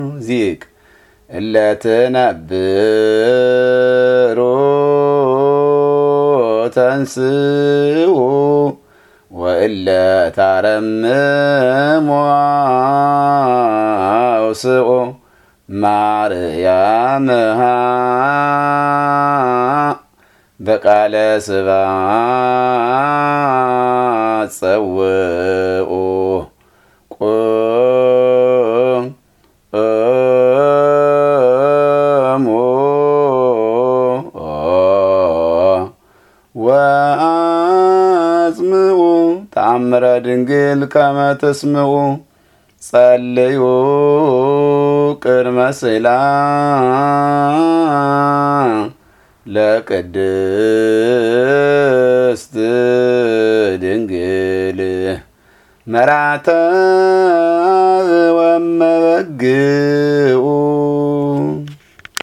ዚቅ እለትነብሩ ተንስኡ ወእለ ታረምሙ አውስኡ ማርያምሃ በቃለ ስብሐት ጸውኡ ወአጽምዑ ተአምረ ድንግል ከመ ትስምዑ ጸልዩ ቅድመ ስእላ ለቅድስት ድንግል መራተ ወመበግኡ